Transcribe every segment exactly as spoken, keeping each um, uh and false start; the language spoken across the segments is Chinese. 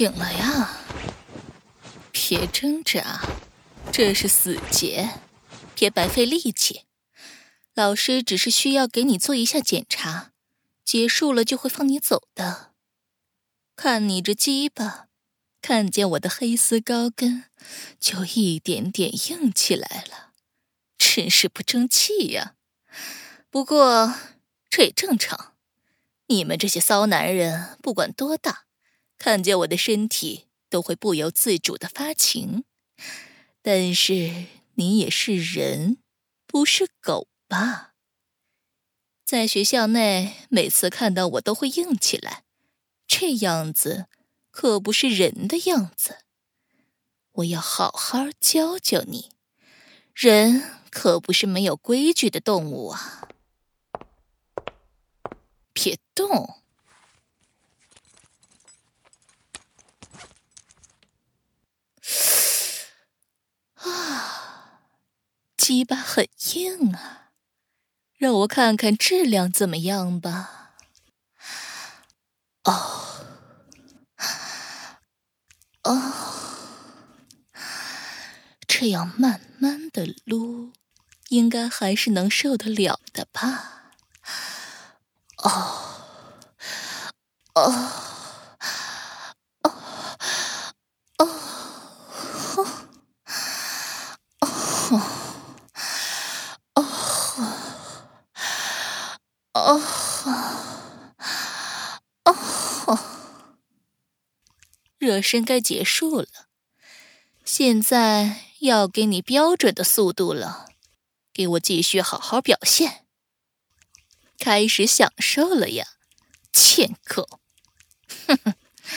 醒了呀，别挣扎，这是死结，别白费力气。老师只是需要给你做一下检查，结束了就会放你走的。看你这鸡巴，看见我的黑丝高跟，就一点点硬起来了，真是不争气呀。不过这也正常，你们这些骚男人不管多大，看见我的身体都会不由自主地发情。但是你也是人，不是狗吧？在学校内，每次看到我都会硬起来，这样子可不是人的样子。我要好好教教你，人可不是没有规矩的动物啊。别动！啊，鸡巴很硬啊，让我看看质量怎么样吧。哦，哦，这样慢慢的撸，应该还是能受得了的吧？哦，哦，哦，哦，哦，哦，哦，热身该结束了，现在要给你标准的速度了，给我继续好好表现。开始享受了呀，贱狗！哼哼，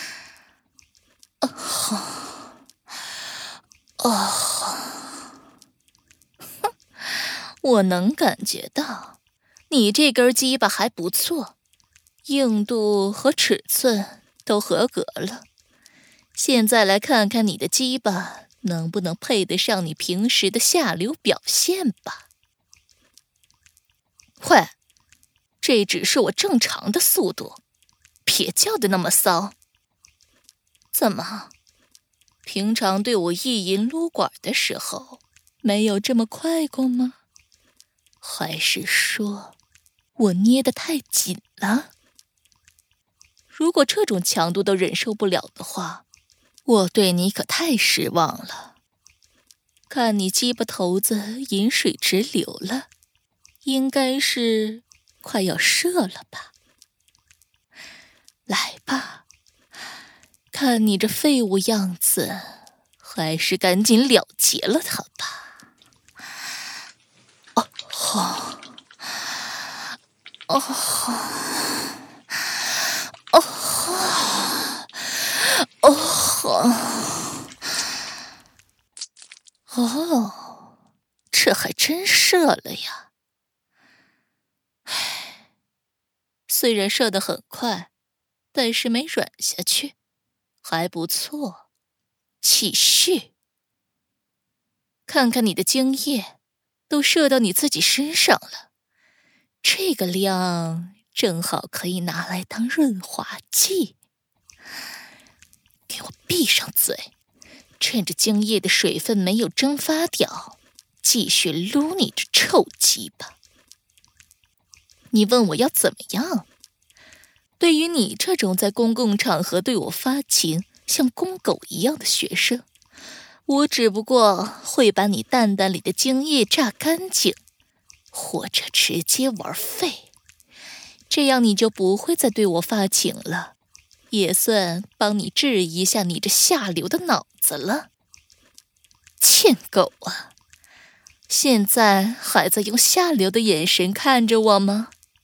哦，哦，哼，我能感觉到，你这根鸡巴还不错，硬度和尺寸都合格了。现在来看看你的鸡巴能不能配得上你平时的下流表现吧。喂，这只是我正常的速度，别叫得那么骚。怎么，平常对我意淫撸管的时候，没有这么快过吗？还是说，我捏得太紧了？如果这种强度都忍受不了的话，我对你可太失望了。看你鸡巴头子饮水直流了，应该是快要射了吧？来吧，看你这废物样子，还是赶紧了结了他吧。哦吼，哦吼，哦吼，哦吼，哦，这还真射了呀！唉，虽然射得很快，但是没软下去，还不错。继续，看看你的精液，都射到你自己身上了，这个量正好可以拿来当润滑剂。给我闭上嘴，趁着精液的水分没有蒸发掉，继续撸你这臭鸡巴。你问我要怎么样？对于你这种在公共场合对我发情像公狗一样的学生，我只不过会把你蛋蛋里的精液榨干净，或者直接玩废，这样你就不会再对我发情了，也算帮你治一下你这下流的脑子了。贱狗啊，现在还在用下流的眼神看着我吗？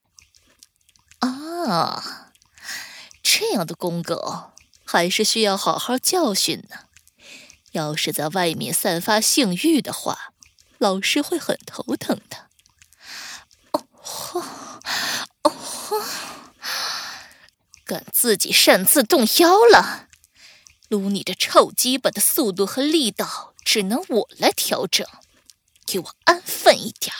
啊，这样的公狗还是需要好好教训呢。要是在外面散发性欲的话，老师会很头疼的。哦吼，哦吼，敢自己擅自动腰了，撸你这臭鸡巴的速度和力道只能我来调整，给我安分一点。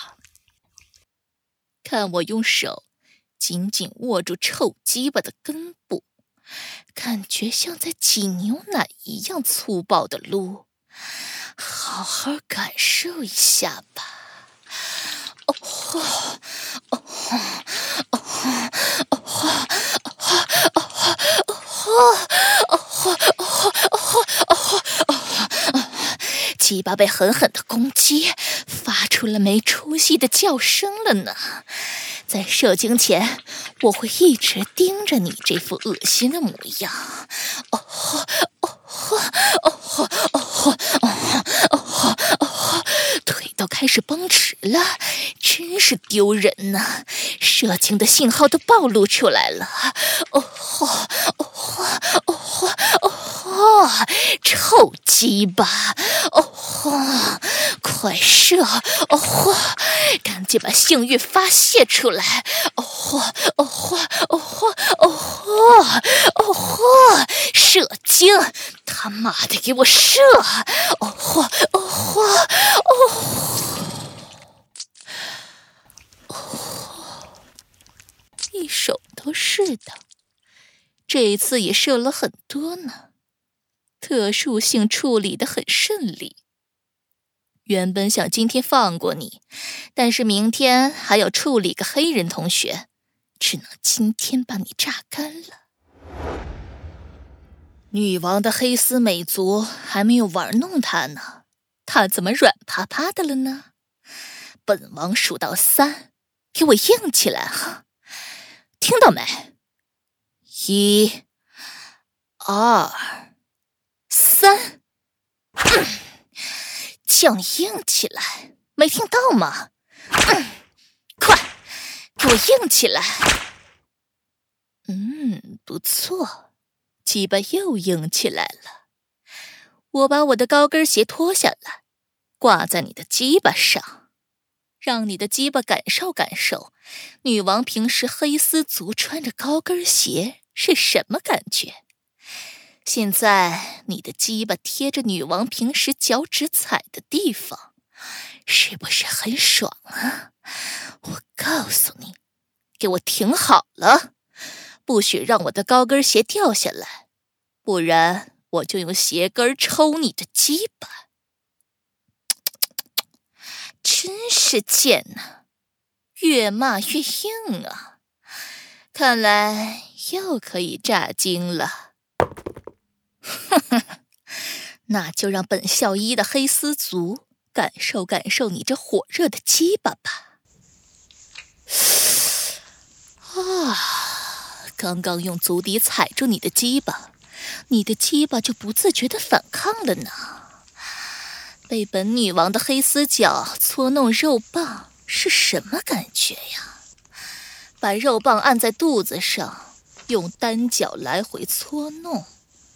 看我用手紧紧握住臭鸡巴的根部， 感觉像在挤牛奶一样粗暴的撸，好好感受一下吧。哦吼，哦吼，哦吼，哦吼，哦吼，哦吼，哦吼，哦吼，哦吼，哦吼，哦吼，哦吼，鸡巴被狠狠的攻击，发出了没出息的叫声了呢。在射精前，我会一直盯着你这副恶心的模样。哦吼，哦吼，哦吼，哦吼，哦吼，哦吼，哦吼，腿都开始绷直了，真是丢人呐！射精的信号都暴露出来了。哦吼，哦吼，哦吼，哦吼，臭鸡巴！哦吼，快射！哦吼，赶紧把性欲发泄出来！哦吼，哦吼，哦吼，哦吼，哦吼，射精！他妈的，给我射！哦吼，哦吼，哦吼，哦吼，一手都是的，这一次也射了很多呢。特殊性处理得很顺利。原本想今天放过你，但是明天还要处理个黑人同学，只能今天把你榨干了。女王的黑丝美足还没有玩弄她呢，她怎么软趴趴的了呢？本王数到三，给我硬起来哈！听到没？一、二、三。嗯，叫你硬起来，没听到吗？嗯，快，给我硬起来！嗯，不错，鸡巴又硬起来了。我把我的高跟鞋脱下来，挂在你的鸡巴上，让你的鸡巴感受感受，女王平时黑丝足穿着高跟鞋是什么感觉。现在你的鸡巴贴着女王平时脚趾踩的地方，是不是很爽啊？我告诉你，给我挺好了，不许让我的高跟鞋掉下来，不然我就用鞋跟抽你的鸡巴。真是贱呐，越骂越硬啊！看来又可以炸精了。哼哼，那就让本校医的黑丝族感受感受你这火热的鸡巴吧。啊，刚刚用足底踩住你的鸡巴，你的鸡巴就不自觉地反抗了呢。被本女王的黑丝脚搓弄肉棒是什么感觉呀？把肉棒按在肚子上，用单脚来回搓弄。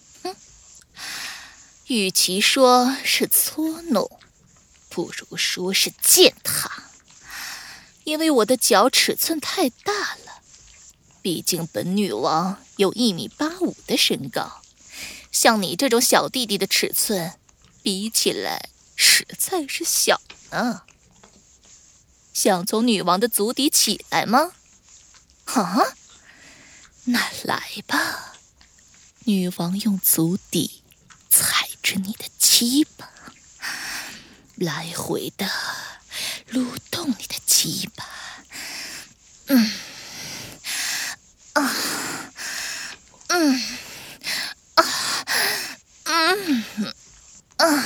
与其说是搓弄，不如说是践踏，因为我的脚尺寸太大了，毕竟本女王有一米八五的身高，像你这种小弟弟的尺寸比起来实在是小呢。想从女王的足底起来吗？啊，那来吧，女王用足底踩着你的鸡巴，来回的撸动你的鸡巴。嗯，啊，嗯，啊，嗯，啊，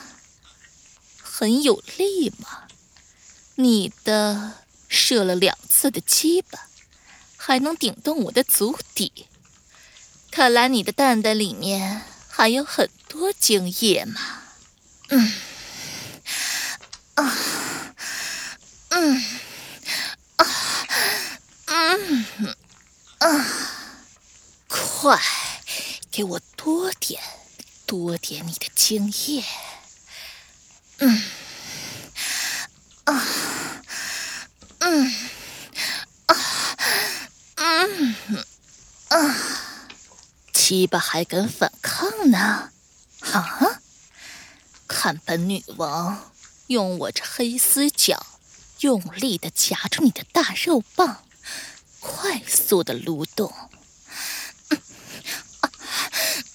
很有力嘛。你的射了两次的鸡巴，还能顶动我的足底，看来你的蛋蛋里面还有很多精液嘛。嗯，啊，嗯，啊，嗯，啊，快，给我多点，多点你的精液。嗯，啊，嗯，啊，嗯，啊，鸡巴还敢反抗呢？啊！看本女王用我这黑丝脚用力地夹住你的大肉棒，快速地撸动。嗯啊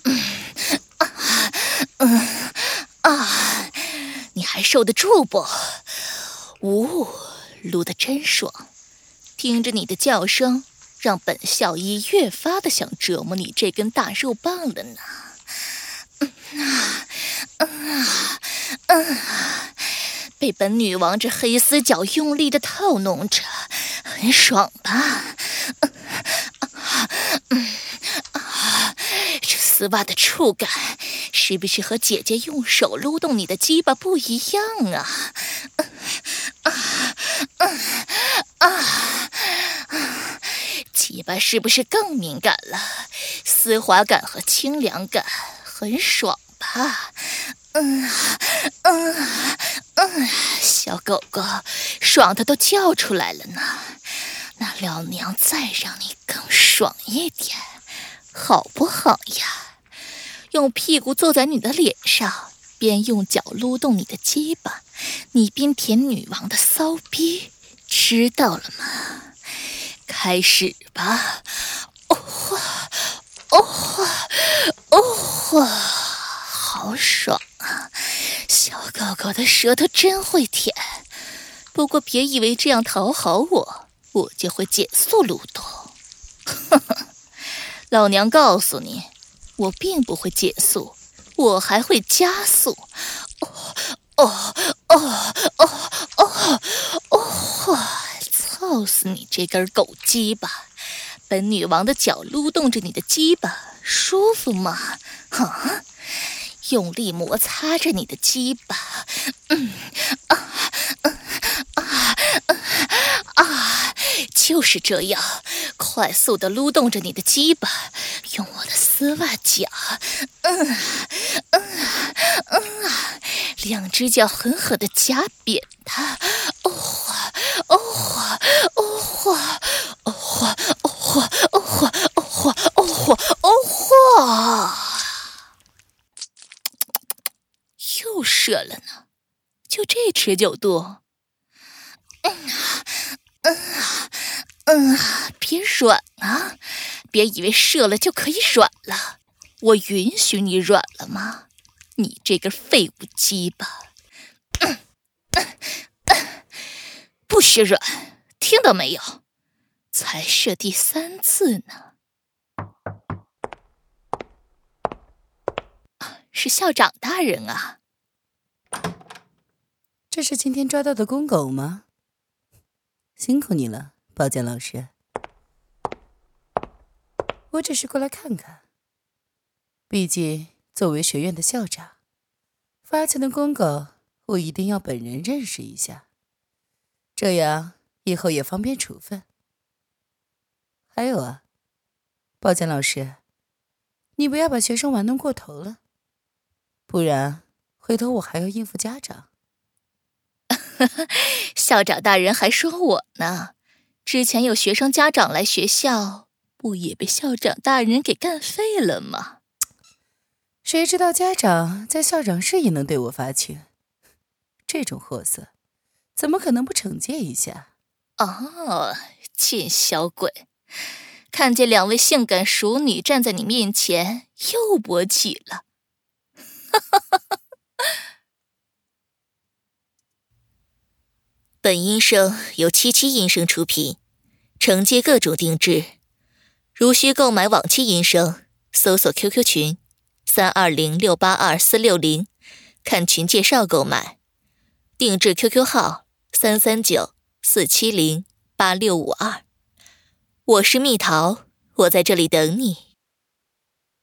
嗯啊嗯啊，你还受得住不？呜，撸得真爽！听着你的叫声，让本校医越发的想折磨你这根大肉棒了呢。嗯啊，嗯啊，嗯啊，被本女王这黑丝脚用力的套弄着，很爽吧？嗯啊，嗯啊，这丝袜的触感，是不是和姐姐用手撸动你的鸡巴不一样啊？啊啊啊！鸡巴是不是更敏感了？丝滑感和清凉感很爽吧？嗯嗯嗯，小狗狗，爽的都叫出来了呢。那老娘再让你更爽一点，好不好呀？用屁股坐在你的脸上，边用脚撸动你的鸡巴，你边舔女王的骚逼，知道了吗？开始吧！哦豁，哦豁，哦豁，好爽啊！小狗狗的舌头真会舔，不过别以为这样讨好我，我就会减速撸动。呵呵，老娘告诉你，我并不会减速，我还会加速。哦哦哦哦哦哦！操死你这根狗鸡巴！本女王的脚撸动着你的鸡巴，舒服吗？啊！用力摩擦着你的鸡巴，嗯啊嗯啊嗯啊，就是这样，快速的撸动着你的鸡巴，用我的丝袜脚，嗯嗯嗯啊，两只脚狠狠的夹扁它，哦豁哦豁哦豁哦豁哦豁哦豁哦豁哦豁哦豁，又射了呢，就这持久度。嗯啊嗯啊嗯啊，别软啊！别以为射了就可以软了，我允许你软了吗？你这个废物鸡巴！嗯嗯嗯，不许软，听到没有？才射第三次呢。是校长大人啊！ 这是今天抓到的公狗吗？辛苦你了，宝剑老师。我只是过来看看，毕竟作为学院的校长，发情的公狗我一定要本人认识一下，这样以后也方便处分。还有啊，宝剑老师，你不要把学生玩弄过头了，不然回头我还要应付家长。 校长大人还说我呢，之前有学生家长来学校，不也被校长大人给干废了吗？ 谁知道家长在校长室也能对我发情，这种货色怎么可能不惩戒一下？ 哦，贱小鬼，看见两位性感熟女站在你面前，又勃起了。本音声由七七音声出品，承接各种定制。如需购买往期音声，搜索 Q Q 群三二零六八二四六零，看群介绍购买。定制 Q Q 号三三九四七零八六五二。我是蜜桃，我在这里等你。